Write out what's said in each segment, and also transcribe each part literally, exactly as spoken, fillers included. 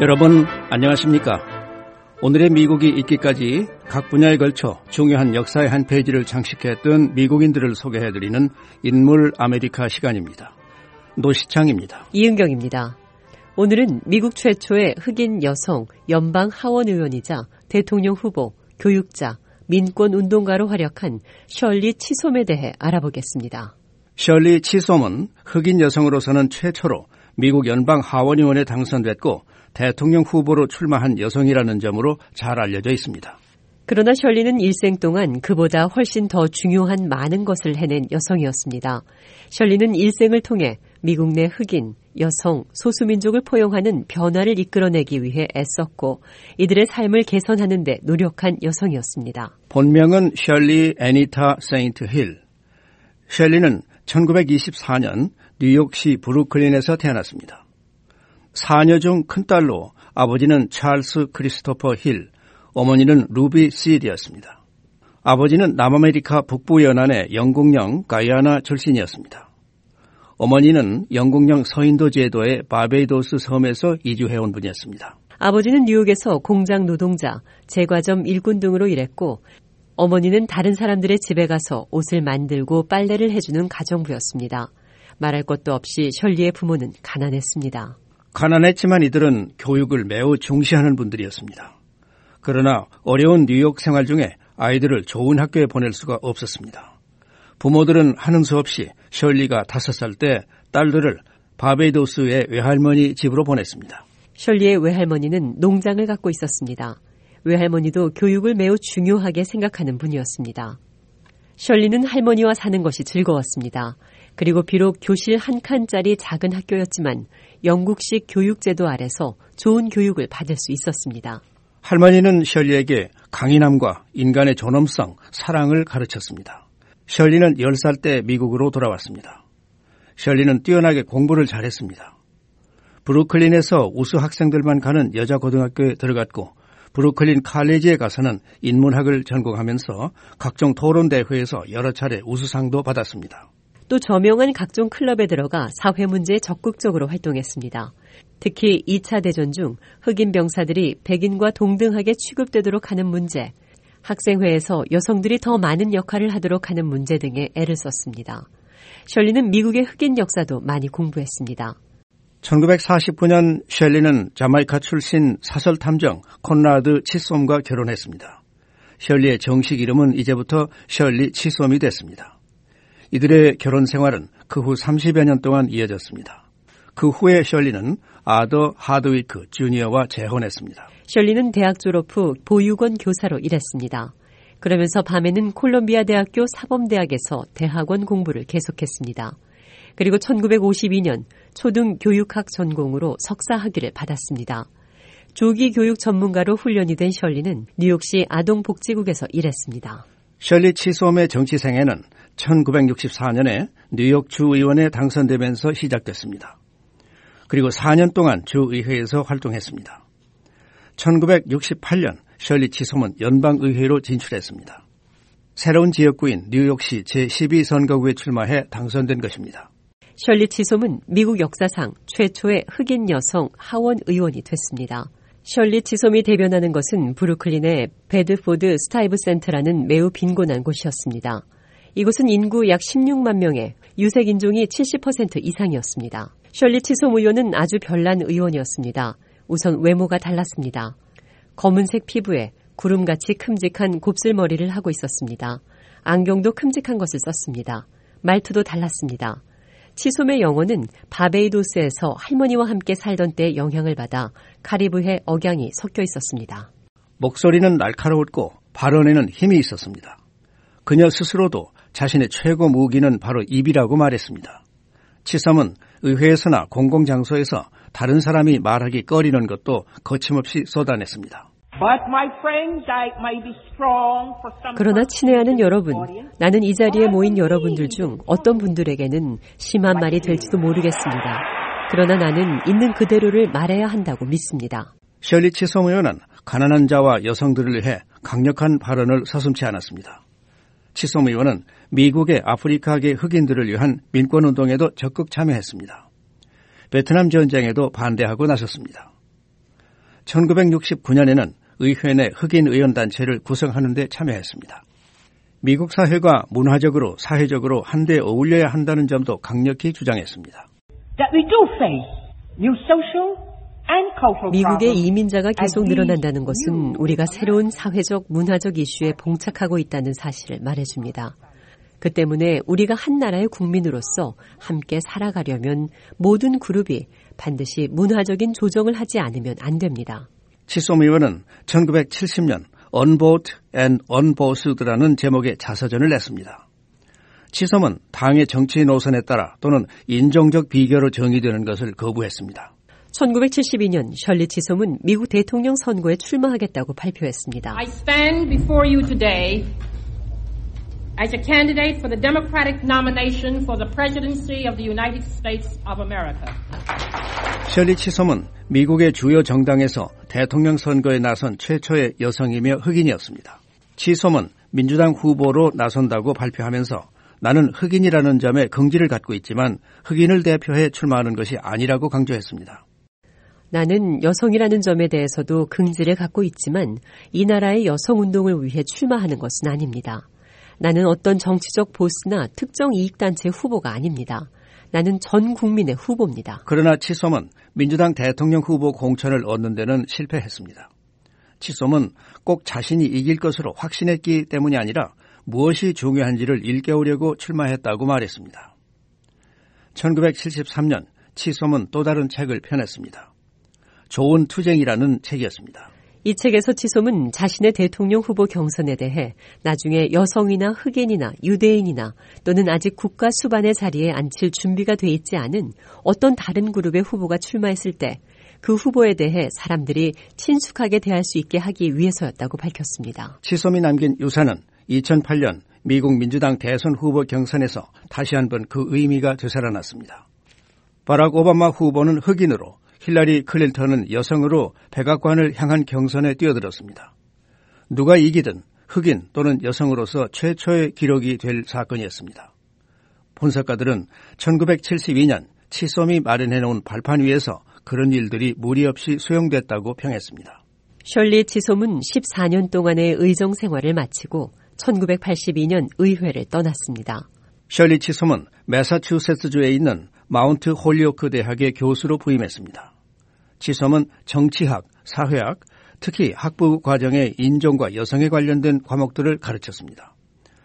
여러분 안녕하십니까? 오늘의 미국이 있기까지 각 분야에 걸쳐 중요한 역사의 한 페이지를 장식했던 미국인들을 소개해드리는 인물 아메리카 시간입니다. 노시창입니다. 이은경입니다. 오늘은 미국 최초의 흑인 여성 연방 하원 의원이자 대통령 후보, 교육자, 민권운동가로 활약한 셜리 치솜에 대해 알아보겠습니다. 셜리 치솜은 흑인 여성으로서는 최초로 미국 연방 하원 의원에 당선됐고 대통령 후보로 출마한 여성이라는 점으로 잘 알려져 있습니다. 그러나 셜리는 일생 동안 그보다 훨씬 더 중요한 많은 것을 해낸 여성이었습니다. 셜리는 일생을 통해 미국 내 흑인, 여성, 소수민족을 포용하는 변화를 이끌어내기 위해 애썼고 이들의 삶을 개선하는 데 노력한 여성이었습니다. 본명은 셜리 애니타 세인트 힐. 셜리는 천구백이십사 년 뉴욕시 브루클린에서 태어났습니다. 사녀 중 큰딸로 아버지는 찰스 크리스토퍼 힐, 어머니는 루비 시드였습니다. 아버지는 남아메리카 북부 연안의 영국령 가이아나 출신이었습니다. 어머니는 영국령 서인도 제도의 바베이도스 섬에서 이주해온 분이었습니다. 아버지는 뉴욕에서 공장 노동자, 제과점 일꾼 등으로 일했고 어머니는 다른 사람들의 집에 가서 옷을 만들고 빨래를 해주는 가정부였습니다. 말할 것도 없이 셜리의 부모는 가난했습니다. 가난했지만 이들은 교육을 매우 중시하는 분들이었습니다. 그러나 어려운 뉴욕 생활 중에 아이들을 좋은 학교에 보낼 수가 없었습니다. 부모들은 하는 수 없이 셜리가 다섯 살 때 딸들을 바베이도스의 외할머니 집으로 보냈습니다. 셜리의 외할머니는 농장을 갖고 있었습니다. 외할머니도 교육을 매우 중요하게 생각하는 분이었습니다. 셜리는 할머니와 사는 것이 즐거웠습니다. 그리고 비록 교실 한 칸짜리 작은 학교였지만 영국식 교육제도 아래서 좋은 교육을 받을 수 있었습니다. 할머니는 셜리에게 강인함과 인간의 존엄성, 사랑을 가르쳤습니다. 셜리는 열 살 때 미국으로 돌아왔습니다. 셜리는 뛰어나게 공부를 잘했습니다. 브루클린에서 우수 학생들만 가는 여자 고등학교에 들어갔고 브루클린 칼리지에 가서는 인문학을 전공하면서 각종 토론대회에서 여러 차례 우수상도 받았습니다. 또 저명한 각종 클럽에 들어가 사회 문제에 적극적으로 활동했습니다. 특히 이 차 대전 중 흑인 병사들이 백인과 동등하게 취급되도록 하는 문제, 학생회에서 여성들이 더 많은 역할을 하도록 하는 문제 등에 애를 썼습니다. 셜리는 미국의 흑인 역사도 많이 공부했습니다. 천구백사십구 년 셜리는 자마이카 출신 사설탐정 콘라드 치솜과 결혼했습니다. 셜리의 정식 이름은 이제부터 셜리 치솜이 됐습니다. 이들의 결혼 생활은 그 후 삼십여 년 동안 이어졌습니다. 그 후에 셜리는 아더 하드위크 주니어와 재혼했습니다. 셜리는 대학 졸업 후 보육원 교사로 일했습니다. 그러면서 밤에는 콜롬비아 대학교 사범대학에서 대학원 공부를 계속했습니다. 그리고 천구백오십이 년 초등교육학 전공으로 석사 학위를 받았습니다. 조기 교육 전문가로 훈련이 된 셜리는 뉴욕시 아동복지국에서 일했습니다. 셜리 치솜의 정치 생애는 천구백육십사 년에 뉴욕 주의원에 당선되면서 시작됐습니다. 그리고 사 년 동안 주의회에서 활동했습니다. 천구백육십팔 년 셜리 치솜은 연방의회로 진출했습니다. 새로운 지역구인 뉴욕시 제십이 선거구에 출마해 당선된 것입니다. 셜리 치솜은 미국 역사상 최초의 흑인 여성 하원 의원이 됐습니다. 셜리 치솜이 대변하는 것은 브루클린의 베드포드 스타이브 센터라는 매우 빈곤한 곳이었습니다. 이곳은 인구 약 십육만 명에 유색 인종이 칠십 퍼센트 이상이었습니다. 셜리 치솜 의원은 아주 별난 의원이었습니다. 우선 외모가 달랐습니다. 검은색 피부에 구름같이 큼직한 곱슬머리를 하고 있었습니다. 안경도 큼직한 것을 썼습니다. 말투도 달랐습니다. 치솜의 영어는 바베이도스에서 할머니와 함께 살던 때 영향을 받아 카리브해 억양이 섞여 있었습니다. 목소리는 날카로웠고 발언에는 힘이 있었습니다. 그녀 스스로도 자신의 최고 무기는 바로 입이라고 말했습니다. 치솜은 의회에서나 공공장소에서 다른 사람이 말하기 꺼리는 것도 거침없이 쏟아냈습니다. 그러나 친애하는 여러분, 나는 이 자리에 모인 여러분들 중 어떤 분들에게는 심한 말이 될지도 모르겠습니다. 그러나 나는 있는 그대로를 말해야 한다고 믿습니다. 셜리 치솜 의원은 가난한 자와 여성들을 위해 강력한 발언을 서슴지 않았습니다. 치솜 의원은 미국의 아프리카계 흑인들을 위한 민권운동에도 적극 참여했습니다. 베트남 전쟁에도 반대하고 나섰습니다. 천구백육십구 년에는 의회 내 흑인 의원단체를 구성하는 데 참여했습니다. 미국 사회가 문화적으로 사회적으로 한데 어울려야 한다는 점도 강력히 주장했습니다. 미국의 이민자가 계속 늘어난다는 것은 우리가 새로운 사회적, 문화적 이슈에 봉착하고 있다는 사실을 말해줍니다. 그 때문에 우리가 한 나라의 국민으로서 함께 살아가려면 모든 그룹이 반드시 문화적인 조정을 하지 않으면 안 됩니다. 치솜 의원은 천구백칠십 년 Unvoted and Unbossed라는 제목의 자서전을 냈습니다. 치솜은 당의 정치 노선에 따라 또는 인종적 비교로 정의되는 것을 거부했습니다. 천구백칠십이 년 셜리 치솜은 미국 대통령 선거에 출마하겠다고 발표했습니다. I stand before you today as a candidate for the Democratic nomination for the presidency of the United States of America. 셜리 치솜은 미국의 주요 정당에서 대통령 선거에 나선 최초의 여성이며 흑인이었습니다. 치솜은 민주당 후보로 나선다고 발표하면서 나는 흑인이라는 점에 긍지를 갖고 있지만 흑인을 대표해 출마하는 것이 아니라고 강조했습니다. 나는 여성이라는 점에 대해서도 긍지를 갖고 있지만 이 나라의 여성운동을 위해 출마하는 것은 아닙니다. 나는 어떤 정치적 보스나 특정 이익단체 후보가 아닙니다. 나는 전 국민의 후보입니다. 그러나 치솜은 민주당 대통령 후보 공천을 얻는 데는 실패했습니다. 치솜은 꼭 자신이 이길 것으로 확신했기 때문이 아니라 무엇이 중요한지를 일깨우려고 출마했다고 말했습니다. 천구백칠십삼 년 치솜은 또 다른 책을 펴냈습니다. 좋은 투쟁이라는 책이었습니다. 이 책에서 치솜은 자신의 대통령 후보 경선에 대해 나중에 여성이나 흑인이나 유대인이나 또는 아직 국가 수반의 자리에 앉힐 준비가 돼 있지 않은 어떤 다른 그룹의 후보가 출마했을 때 그 후보에 대해 사람들이 친숙하게 대할 수 있게 하기 위해서였다고 밝혔습니다. 치솜이 남긴 유산은 이천팔 년 미국 민주당 대선 후보 경선에서 다시 한번 그 의미가 되살아났습니다. 바락 오바마 후보는 흑인으로 힐러리 클린턴은 여성으로 백악관을 향한 경선에 뛰어들었습니다. 누가 이기든 흑인 또는 여성으로서 최초의 기록이 될 사건이었습니다. 분석가들은 천구백칠십이 년 치솜이 마련해놓은 발판 위에서 그런 일들이 무리 없이 수용됐다고 평했습니다. 셜리 치솜은 십사 년 동안의 의정 생활을 마치고 천구백팔십이 년 의회를 떠났습니다. 셜리 치솜은 매사추세츠주에 있는 마운트 홀리오크 대학의 교수로 부임했습니다. 치솜은 정치학, 사회학, 특히 학부 과정의 인종과 여성에 관련된 과목들을 가르쳤습니다.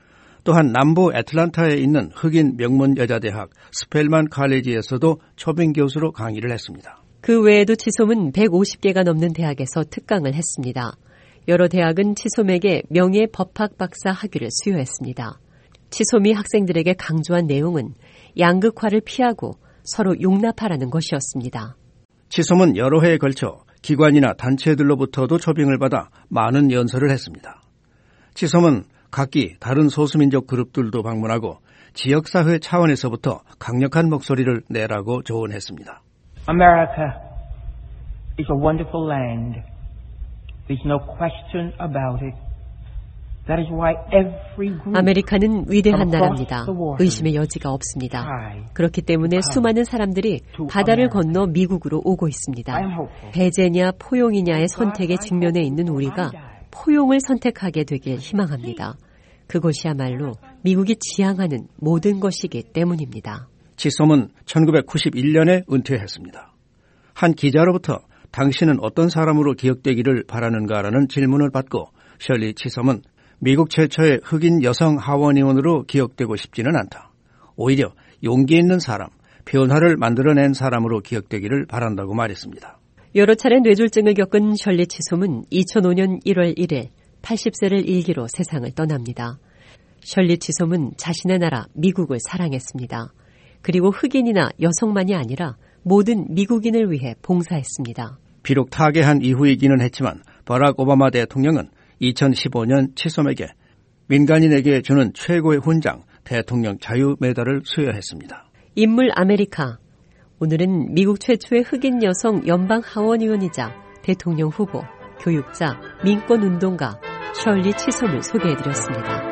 또한 남부 애틀란타에 있는 흑인 명문 여자대학 스펠만 칼리지에서도 초빙 교수로 강의를 했습니다. 그 외에도 치솜은 백오십 개가 넘는 대학에서 특강을 했습니다. 여러 대학은 치솜에게 명예 법학 박사 학위를 수여했습니다. 치솜이 학생들에게 강조한 내용은 양극화를 피하고 서로 용납하라는 것이었습니다. 치솜은 여러 해에 걸쳐 기관이나 단체들로부터도 초빙을 받아 많은 연설을 했습니다. 치솜은 각기 다른 소수민족 그룹들도 방문하고 지역사회 차원에서부터 강력한 목소리를 내라고 조언했습니다. America is a wonderful land. There's no question about it. That is why every group 아메리카는 위대한 나라입니다. 의심의 여지가 없습니다. 그렇기 때문에 수많은 사람들이 바다를 건너 미국으로 오고 있습니다. 배제냐 포용이냐의 선택에 직면해 있는 우리가 포용을 선택하게 되길 희망합니다. 그것이야말로 미국이 지향하는 모든 것이기 때문입니다. 치솜은 천구백구십일 년에 은퇴했습니다. 한 기자로부터 당신은 어떤 사람으로 기억되기를 바라는가라는 질문을 받고 셜리 치솜은 미국 최초의 흑인 여성 하원의원으로 기억되고 싶지는 않다. 오히려 용기 있는 사람, 변화를 만들어낸 사람으로 기억되기를 바란다고 말했습니다. 여러 차례 뇌졸중을 겪은 셜리 치솜은 이천오 년 일월 일일 팔십 세를 일기로 세상을 떠납니다. 셜리 치솜은 자신의 나라 미국을 사랑했습니다. 그리고 흑인이나 여성만이 아니라 모든 미국인을 위해 봉사했습니다. 비록 타계한 이후이기는 했지만 바락 오바마 대통령은 이천십오 년 치솜에게 민간인에게 주는 최고의 훈장 대통령 자유 메달을 수여했습니다. 인물 아메리카. 오늘은 미국 최초의 흑인 여성 연방 하원의원이자 대통령 후보, 교육자, 민권운동가 셜리 치솜을 소개해드렸습니다.